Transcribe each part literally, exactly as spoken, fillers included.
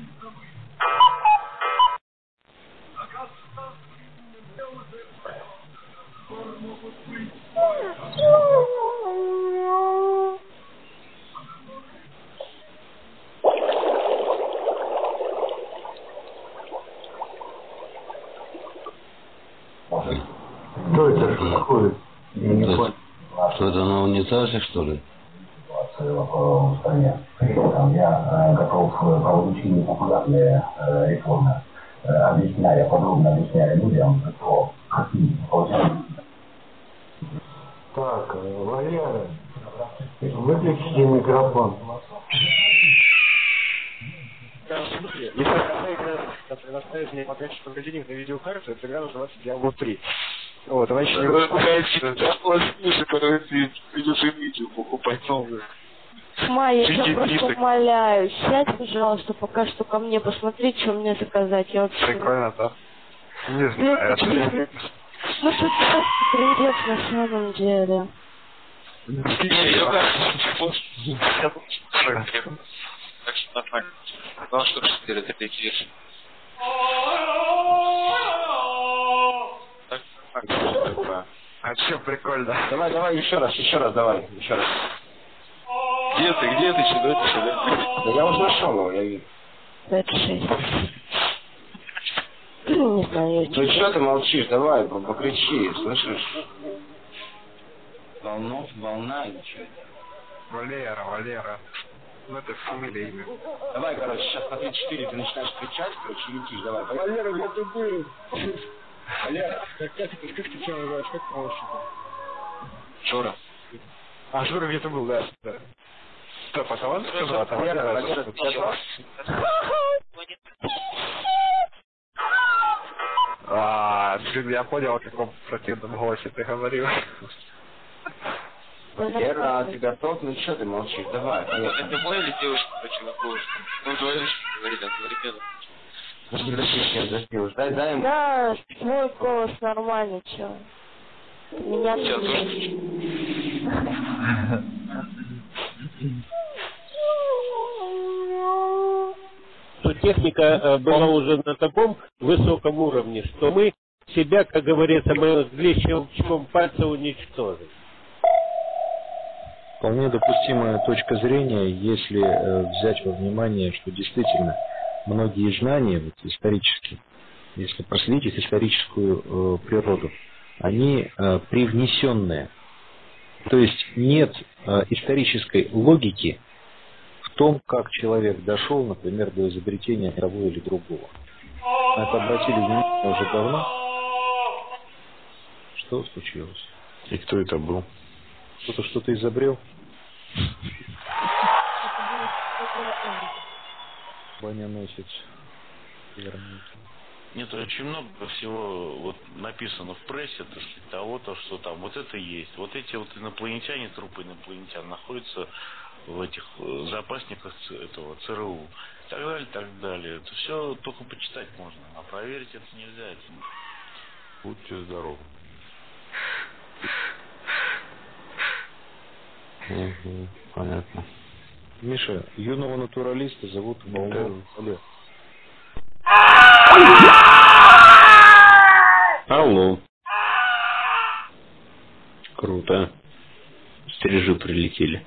Что это такое? Я не понял. Что это, на унитазе, что ли? В стране. При этом я готов проводить непопулярные реформы, объясняя, подробно объясняя людям, что какие получаются. Так, Валера, выключите микрофон. Если вы предоставите мне пока что денег на видеокарту, это игра называется Diablo три. Вот, она еще не выпускается. Придется видео покупать новые. Майя, я тебя просто умоляю, сядь, пожалуйста, пока что ко мне посмотреть, что мне заказать. Я вообще... Прикольно, да? Не знаю. Ну что ты трындец на самом деле. Так что нормально. Ну а что ж теперь это летишь? Так, так, а че прикольно? Давай, давай, еще раз, еще раз, давай, еще раз. Где ты, где ты, сюда, ты сюда? Да я уже нашел его, я вижу. пять шесть. Не знаю, ну что ты молчишь, давай, покричи, слышишь? Волнов, волна или что? Валера, Валера. Ну это фамилия, имя. Давай, короче, сейчас на тридцать четыре ты начинаешь кричать, короче, и летишь, давай. Валера, где ты был? Валера, как, как, как ты тебя называешь, как помощник? Жора. А, Жора, где ты был, да. да. Стоп, а Талан сказал, а Валера, Валера, А, я понял, о каком противном голосе ты говорил. Валера, ты готов? Ну что ты молчишь? Давай. Это мой или девушка хотела кошку? Ну, говоришь, говорит, а говорит, нет. Подожди, подожди, дай, дай ему. Да, твой голос нормальный, чё. Меня сейчас что техника э, была уже на таком высоком уровне, что мы себя, как говорится, мы могли щелчком пальца уничтожить. Вполне допустимая точка зрения, если э, взять во внимание, что действительно многие знания, вот, исторические, если проследить историческую э, природу, они э, привнесенные. То есть нет э, исторической логики в том, как человек дошел, например, до изобретения того или другого. На это обратили внимание уже давно. Что случилось? И кто это был? Кто-то что-то изобрел? Баня носит. Нет, очень много всего вот написано в прессе, то, что того-то, что там, вот это есть. Вот эти вот инопланетяне, трупы инопланетян находятся в этих запасниках этого ЦРУ. И так далее, так далее. Это все только почитать можно, а проверить это нельзя. Это... Будьте здоровы. Угу, понятно. Миша, юного натуралиста зовут Волнов. Олег. Алло. Круто. Стрижи прилетели.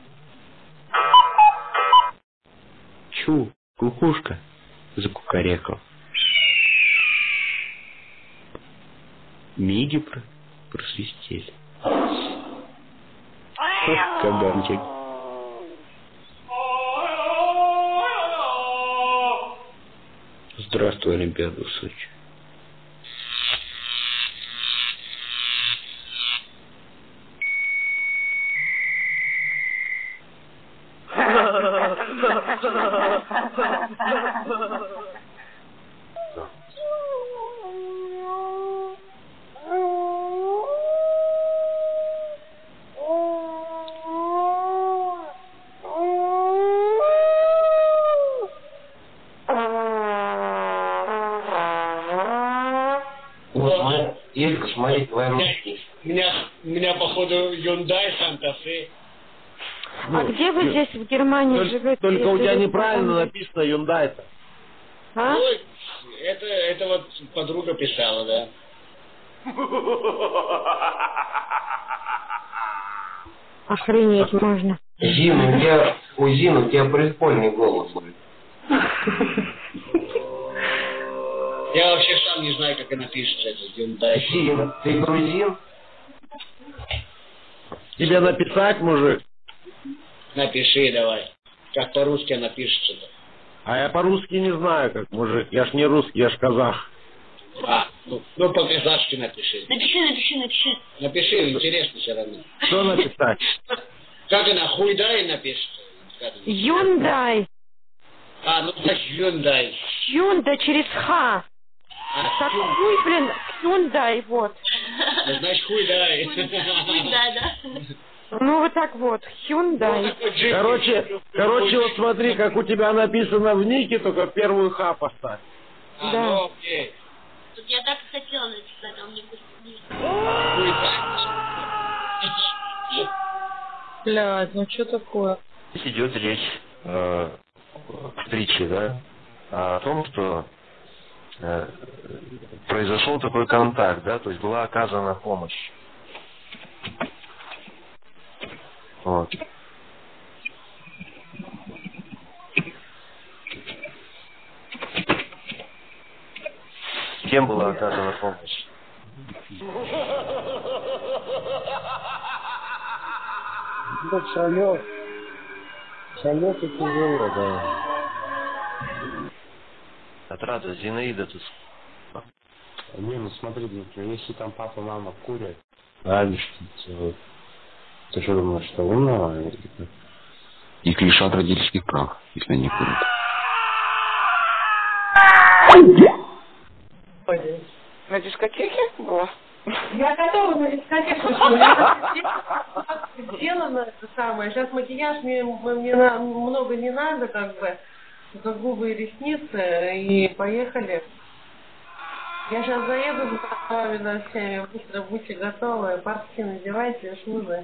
Чу, кукушка закукарекал. Миги про просвистели. Ох, каганчик. Здравствуй, Олимпиада в Сочи. Илька, смотри, твои ручки. У меня, у меня, походу, Hyundai Santa Fe. А где вы здесь в Германии только, живете? Только у тебя неправильно написано Hyundai-то. А? Ну, это, это вот подруга писала, да. Охренеть можно. Зин, у тебя, у Зин, у тебя прикольный голос. Я вообще сам не знаю, как она пишется, это Hyundai. Зин, ты грузин? Тебе написать, мужик? Напиши давай. Как по-русски она пишется-то. А я по-русски не знаю, как мужик. Я ж не русский, я ж казах. А, ну, ну по-казахски напиши. Напиши, напиши, напиши. Напиши, интересно все равно. Что написать? Как она, хуйдай напишется? Hyundai. А, ну так Hyundai. Hyundai через Х. А, Так хуй, блин, Hyundai, вот. ну, значит хуйдай. Хуйдай, да. Ну вот так вот, Hyundai. Короче, короче, вот смотри, как у тебя написано в нике, только первую Х поставь. А, Да. ну окей. Тут я так и хотела написать, а мне не Блядь, ну что такое? Здесь идет речь э, в притче, да, о том, что э, произошел такой контакт, да, то есть была оказана помощь. Вот. Кем была оказана помощь? Да шалёк. Шалёк и тяжело, да. Отрада, Зинаида тут. Не, ну смотри, например, если там папа, мама курят, а, или что-то, ты что думаешь, что умного? Их лишат родительских прав, если они курят. На дискотеке была? Я готова на дискотеку. Я сделана это самое. Сейчас макияж мне, мне на, много не надо, как бы. Только губы и ресницы. И поехали. Я сейчас заеду за вами на всеми. Быстро будьте готовы. Портки надевайте, шузы.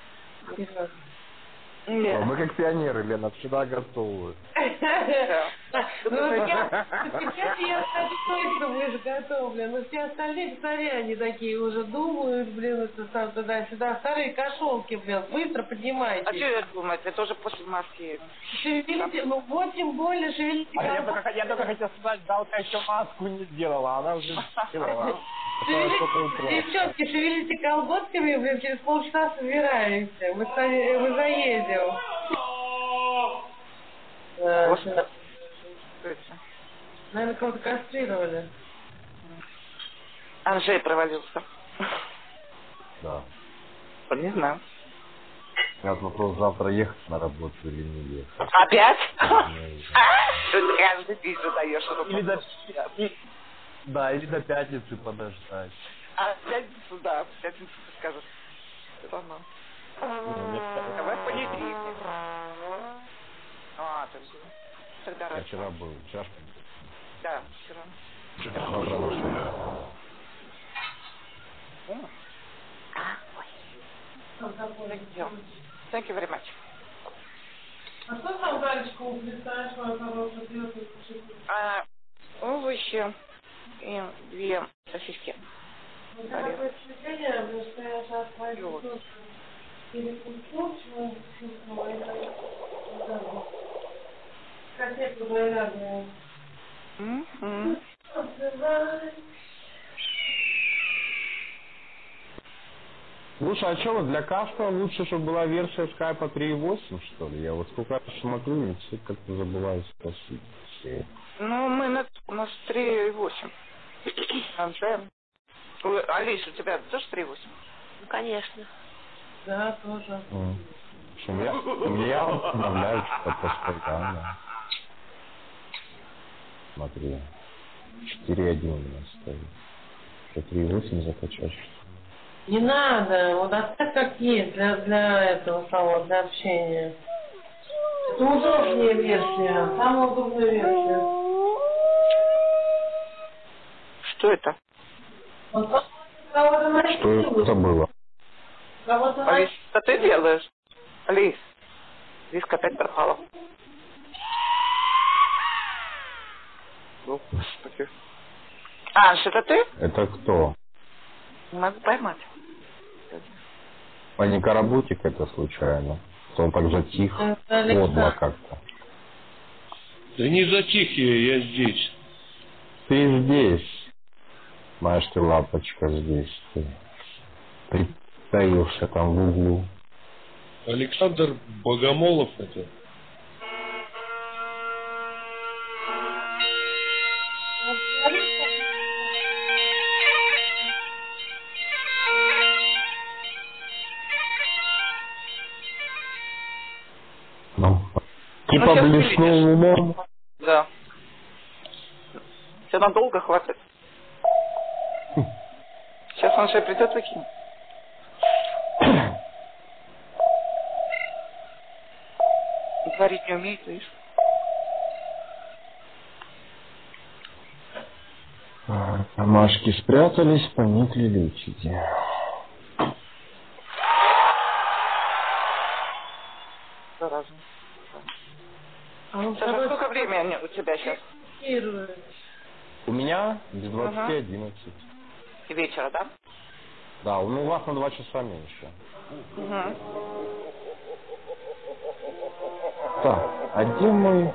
Нет. Мы как пионеры, Лена, всегда готовы. Ну, я точно будешь готовлен. Но все остальные, смотри, они такие уже думают, блин, это там туда-сюда. Старые кошелки, блин, быстро поднимайте. А что я думаю, это тоже после маски. Шевелите, ну вот тем более шевелите. А я только, я только хотел сказать, да, вот я еще маску не сделала, она уже сделала. Девчонки, шевелите колготками, блин, через полчаса собираемся. Мы, мы заедем. Да, наверное, кого-то кастрировали. Анжей провалился. Да. Не знаю. Сейчас вопрос, завтра ехать на работу или не ехать. Опять? Ты каждый день задаешь. Или до... Да, или до пятницы подождать. А в пятницу, да, в пятницу ты скажешь. Все равно. Давай в понедельник. А, ты был. Тогда раньше. Я вчера был, вчера. Да, вчера. Вчера. Завтра ночью. А, ой. Thank you very much. А что там дальше представляешь, моя хорошая, делать? А, овощи и две сосиски. Вот это такое ощущение, потому что я сейчас пойду перекусу, чего это котлету говяжью. Mm-hmm. Слушай, а что вот для каждого лучше, чтобы была версия скайпа три и восемь, что ли? Я вот сколько раз смотрю, мне все как-то забываю спросить. Ну, мы на, у нас три и восемь. Анжем. Алис, у тебя тоже три и восемь? Ну, конечно. Да, тоже. Mm. В общем, я, я обновляю что-то постоянно. Смотри. четыре и один у нас стоит. Что три и восемь закачать? Не надо, вот оставь как есть для, для этого самого, для общения. Это удобнее версия, самая удобная версия. Что это? Вот, что это было? Алис, что ты делаешь? Алис, диск опять пропала. Господи. А, что это ты? Это кто? Надо поймать. А не Карабутик это случайно? Что он так затих, подло как-то. Да не затихи, я здесь. Ты здесь. Знаешь, ты лапочка здесь. Ты притаился там в углу. Александр Богомолов это. Ну, типа ну, блеснул умом. Да. Все надолго хватит. Сейчас он же придет выкинет. Говорить не умеет, видишь? Камашки спрятались, поникли лютики. Зараза. Саша, сколько времени у тебя сейчас? У меня без двадцати одиннадцать. Вечера, да? Да, ну у вас на два часа меньше. Угу. Так, а где мой...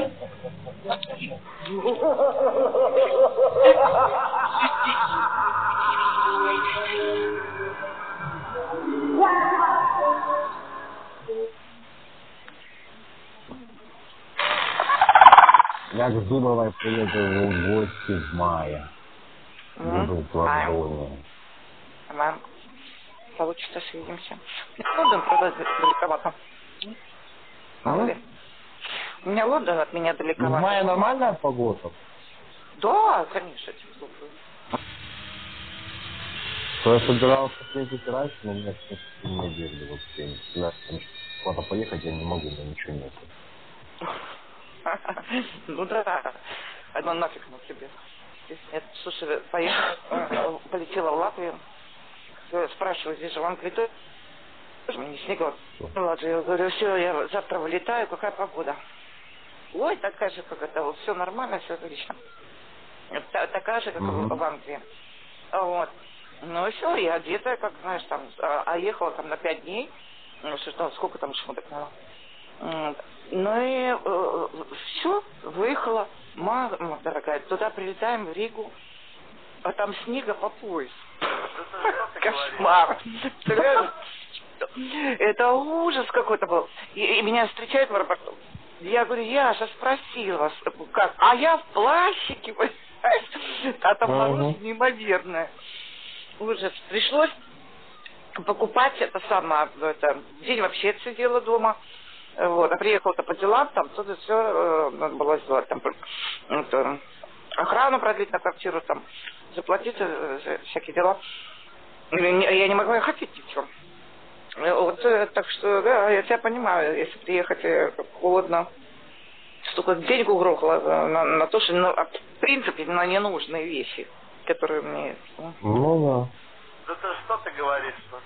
Я к Зубовой приеду в гости в мае. Буду в Лондоне. Ладно. Получится, свидимся. Лондон, правда, далековато. А? У меня Лондон от меня далековато. В мае нормальная погода? Да, конечно, тепло. Я собирался съездить раньше, но у меня все недели вообще. Я куда-то поехать я не могу, но ничего нет. Ну да, одно нафиг на тебе. Нет, слушай, поехала, полетела в Латвию. Спрашиваю, здесь же вам летает? Не снега. Я говорю, все, я завтра вылетаю, какая погода? Ой, такая же погода, вот все нормально, все отлично. Такая же, как mm-hmm. в Англии. Вот. Ну и все, я одетая, как знаешь, там, а ехала там на пять дней. Ну что, сколько там шмоток надо? Ну и э, все, выехала. Мама дорогая, туда прилетаем в Ригу, а там снега по пояс. Кошмар. Это ужас какой-то был. И, и меня встречают в аэропорту. Я говорю, Яша спросила вас, как? А я в плащике, понимаешь? А там мороз неимоверное. Ужас. Пришлось покупать это сама. Это, день вообще сидела дома. Вот, а приехала-то по делам, там тут все э, надо было сделать, там это, охрану продлить на квартиру, там заплатить э, всякие дела. Я не могла ходить ничего. Вот, э, так что, да, я тебя понимаю, если приехать э, холодно, столько денег угрохало на, на то, что, ну, в принципе, на ненужные вещи, которые мне... Ну да. Да ты что ты говоришь, что?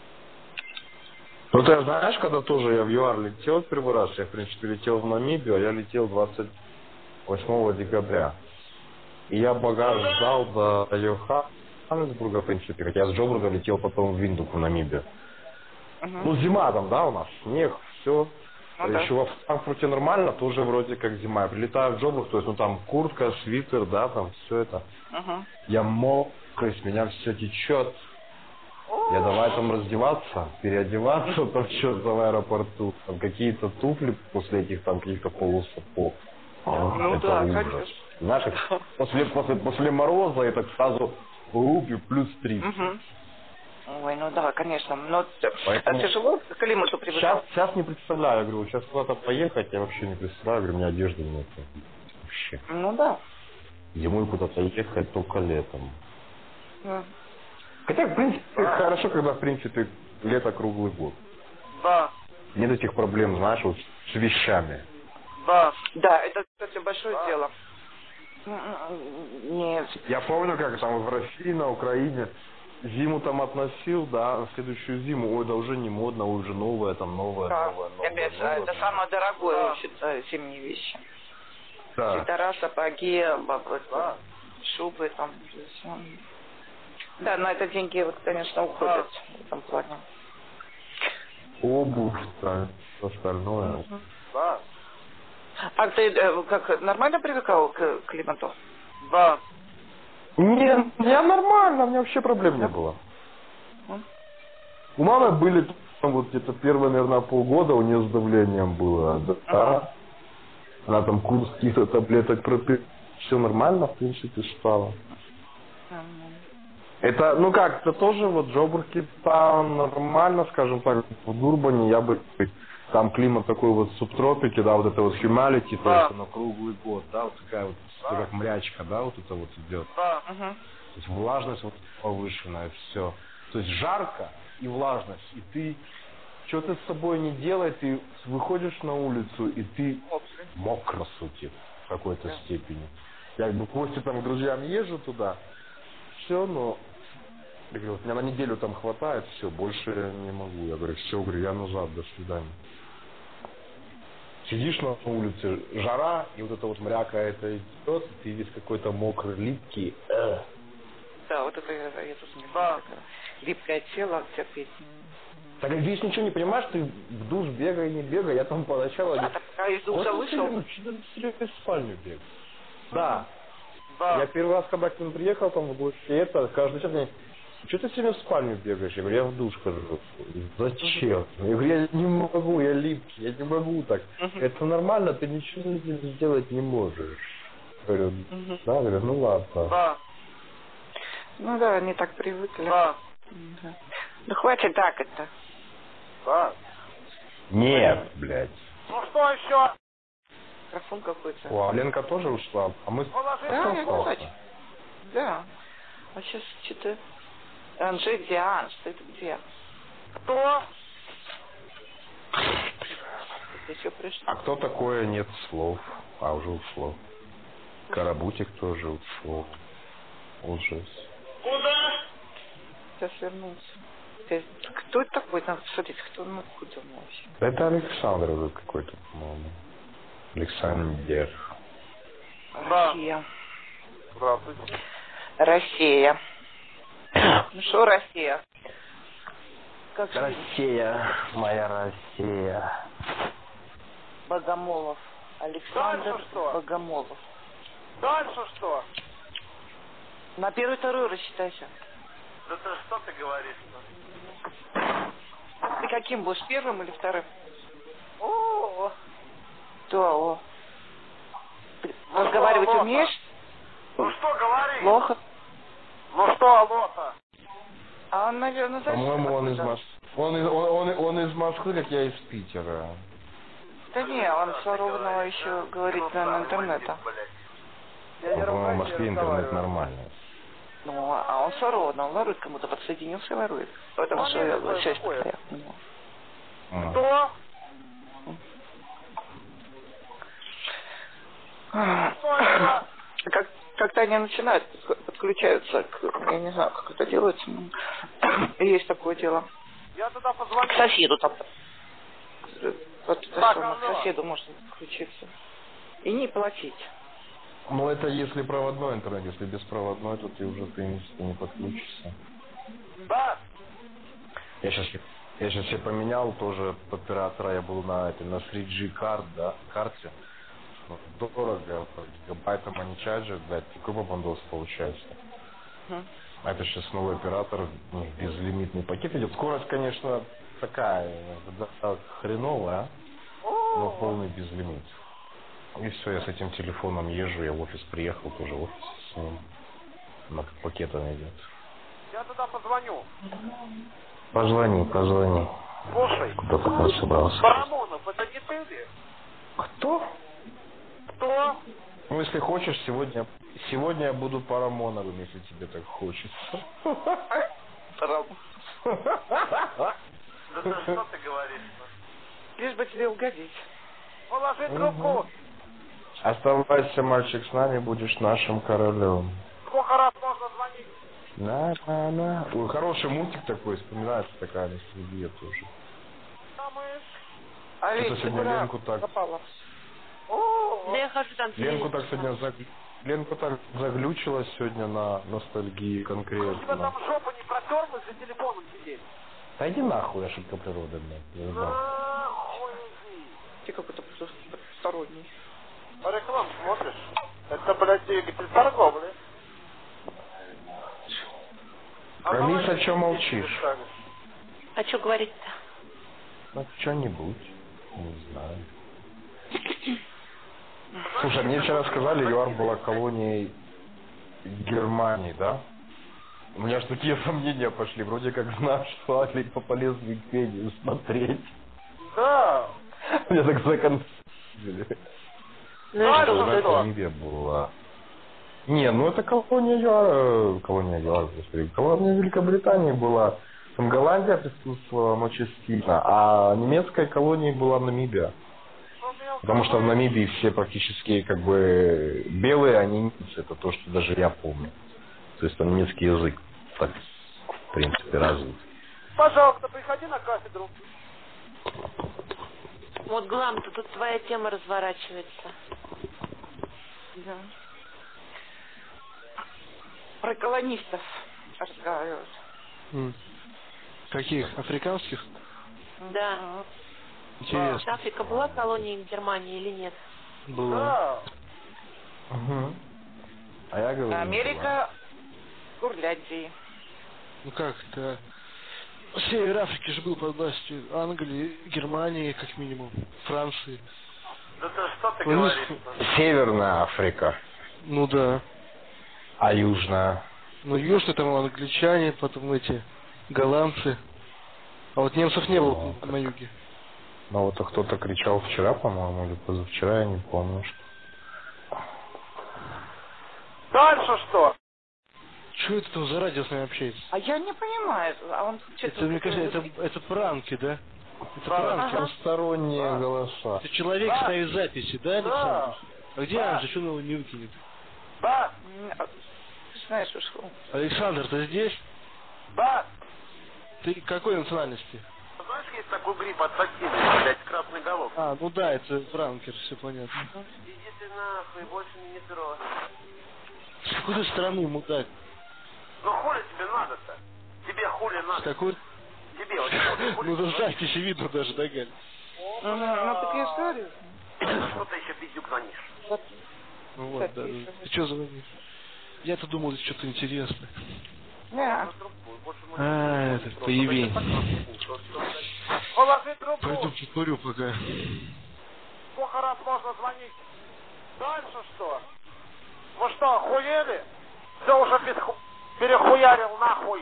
Ну ты знаешь, когда тоже я в ЮАР летел первый раз, я в принципе летел в Намибию, а я летел двадцать восьмого декабря. И я багаж сдал до Йоханнесбурга, в принципе, хотя я с Джобурга летел потом в Виндук, в Намибию. Uh-huh. Ну зима там, да, у нас, снег, все. Uh-huh. Еще во Франкфурте нормально, тоже вроде как зима. Я прилетаю в Джобург, то есть, ну там куртка, свитер, да, там все это. Uh-huh. Я мокрый, с меня все течет. Я давай там раздеваться, переодеваться, там что-то в аэропорту, там какие-то туфли после этих там каких-то полусапог. Ну это да, ужас. Конечно. Знаешь, как после, после, после мороза это сразу рупи плюс тридцать. Угу. Ой, ну да, конечно. Но поэтому... тяжело к климату привыкать. Сейчас, сейчас не представляю, я говорю, сейчас куда-то поехать, я вообще не представляю, говорю, у меня одежды нет. Вообще. Ну да. Зимой куда-то ехать только летом. Да. Хотя, в принципе, да. Хорошо, когда, в принципе, лето круглый год. Да. Нет этих проблем, знаешь, вот с вещами. Да. Да, это, кстати, большое да. дело. Нет. Я помню, как там в России, на Украине, зиму там относил, да, на следующую зиму, ой, да уже не модно, уже новое, там новое, да. новое, новое. Опять, новое, это новое. самое дорогое, да. считаю, зимние вещи. Да. свитера, сапоги, баб- шубы там. всё. Да, на это деньги, вот, конечно, уходят в этом плане. Обувь, да, все остальное. Да. А ты э, как, нормально привыкал к климату? Да. Нет, я нормально, у меня вообще проблем не было. У мамы были там вот где-то первые, наверное, полгода у нее с давлением было. Да. Она там курс каких-то таблеток пропила. Все нормально, в принципе, стало. Это, ну как, это тоже вот Джобурки там нормально, скажем так, в Дурбане я бы, там климат такой вот субтропики, да, вот это вот humidity, то есть оно круглый год, да, вот такая вот, как мрячка, да, вот это вот идет. Да. Угу. То есть влажность вот повышенная, все. То есть жарко и влажность, и ты, что ты с собой не делай, ты выходишь на улицу, и ты мокро, сути, в какой-то степени. Я как бы в гости там к друзьям езжу туда, все, но я говорю, вот меня на неделю там хватает, все, больше я не могу. Я говорю, все, говорю, я назад, до свидания. Сидишь на улице, жара, и вот эта вот мряка это идет, ты весь какой-то мокрый, липкий. Э. Да, вот это я, я тут не Да. знаю. Липкое тело терпеть. Так как здесь ничего не понимаешь, ты в душ бегай, не бегай, я там поначалу... А, так, а из душа вышел? Что-то в спальню бегай. Да. Да. Я первый раз, когда к ним приехал, там в гости, это, каждый час мне, что ты сегодня в спальню бегаешь? Я говорю, я в душ хожу. Зачем? Я говорю, я не могу, я липкий, я не могу так. Это нормально, ты ничего сделать не можешь. Я говорю, да, я говорю, ну ладно. Да. Ну да, они так привыкли. Да. Да. Ну хватит так это. Да. Нет, блядь. Ну что еще? Микрофон какой-то. О, а Ленка тоже ушла, а мы... Да, я, кстати. Да. А сейчас что-то... Анжи, Диан, что это где? Кто? Еще пришло. А кто такое нет слов? А, уже ушло. Карабутик тоже ушел. Ужас. Куда? Сейчас вернулся. Ты- Кто это такой? Надо посмотреть, кто ну куда он вообще. Это Александр уже какой-то, по-моему. Александр. Россия. Здравствуйте. Россия. Ну что, Россия? Как же Россия, моя Россия. Богомолов. Александр Дальше что? Богомолов. Дальше что? На первый, второй рассчитайся. Да ты что ты говоришь-то? Ты каким будешь, первым или вторым? О, Да, о. Ты разговаривать алло-то? умеешь? ну что говори? Плохо. Ну что, алло-то? А он, наверное, По-моему, он из Москвы. Он, из- он, он, он из Москвы, как я из Питера. Да не, он все равно еще говорит на интернета. По-моему, в Москве интернет нормальный. Ну, а он все равно, он ворует кому-то, подсоединился и ворует. Поэтому Ну, что я нет, сейчас такое. постоянно. Ну. М. Кто? Что это? Как, как-то они начинают, подх- подключаются к, я не знаю, как это делается, но есть такое дело. Я туда позвоню. К соседу там. Вот это Так, самое, к алло. соседу можно подключиться. И не платить. Ну, это если проводной интернет. Если беспроводной, то ты уже, в принципе, не подключишься. Да. Я сейчас, я сейчас себе поменял тоже оператора. Я был на, этой, на три джи карт, да, карте. Ну, дорого, по гигабайтам они чарджат, блядь, какой бандос получается. А это сейчас новый оператор, ну, безлимитный пакет идет. Скорость, конечно, такая, да, хреновая, но полный безлимит. И все, я с этим телефоном езжу, я в офис приехал, тоже в офис с ним. На пакет он идет. Я туда позвоню. Позвони, позвони. Слушай. Куда ты там собрался? Парамонов, это не ты ли? Кто? Кто? Ну, если хочешь, сегодня, сегодня я буду Парамоновым, если тебе так хочется. Да ты что ты говоришь-то? Лишь бы тебе угодить. Положи трубку. Оставайся, мальчик, с нами, будешь нашим королем. Сколько раз можно звонить? На, на, на. Ой, хороший мультик такой, вспоминается такая ностальгия тоже. Олесь, Что-то ты сегодня куда Ленку так... попала? Да я хожу там. Ленку так сегодня заг... Ленку так заглючилась сегодня на ностальгии конкретно. Тебя там жопа не протерлась за телефоном сидеть? Да иди нахуй, ошибка природы, блядь. Я знал. Нахуй иди. Ты какой-то посторонний. А рекламу смотришь? Это, блядь, двигатель торговли. Алиса, а чё молчишь? А что говорить-то? Ну, что-нибудь. Не знаю. Слушай, мне вчера сказали, ЮАР была колонией Германии, да? У меня же такие сомнения пошли. Вроде как знаешь, что Алипа полез в Википедию смотреть. Да. Мне так законфузили. Ну и что? Это Намибия была. Не, ну это колония ЮАР, колония ЮАР, господи, колония Великобритании была. Там Голландия присутствовала, но частично, а немецкой колонией была Намибия. Потому что в Намибии все практически как бы белые, а не немцы, это то, что даже я помню. То есть там немецкий язык так, в принципе, развит. Пожалуйста, приходи на кафедру. Вот, Глам-то тут твоя тема разворачивается. Да. Про колонистов разговаривают. М. Каких? Африканских? Да. Интересно. Африка была колонией Германии или нет? Была. Угу. А я говорю, Америка Курляндии. Ну как-то... Север Африки же был под властью Англии, Германии, как минимум, Франции. Да ты что ты Ну, говоришь? Северная Африка. Ну да. А южная? Ну южные там англичане, потом эти голландцы. А вот немцев не было О, на юге. Ну вот кто-то кричал вчера, по-моему, или позавчера, я не помню. Дальше что? Что это там за радио с нами общается? А я не понимаю. А он Это, мне кажется, это, это пранки, да? Это пранки. Ага. Посторонние Да. голоса. Это человек Да. ставит записи, да, Александр? Да. А где Да. Анжа? Что он его не выкинет? Да, Ты знаешь, уж... Александр, ты здесь? да. Ты какой национальности? Знаешь, есть такой гриб от соседей, блядь, красный голов. А, ну да, это пранкер, все понятно. Иди ты нахуй, больше не трогай. С какой ты страны, мудак? Ну хули тебе надо-то? Тебе хули С надо? какой? Тебе вот хули, хули. Ну, да, записи видно даже, да, Галь? Ну, ну, ну, так я же говорю. Что ты еще пиздюк звонишь? Ну вот, да. Ты что звонишь? Я-то думал, здесь что-то интересное. Да. А, это, появень. Положи трубку. Пойду покурю пока. Сколько раз можно звонить? Дальше что? Вы что, охуели? Все уже переху- перехуярил нахуй.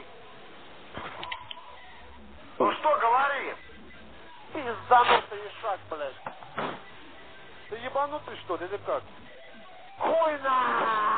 Ну что говори? Пизданутый ишак, блядь. Ты ебанутый что ли или как? Хуй на!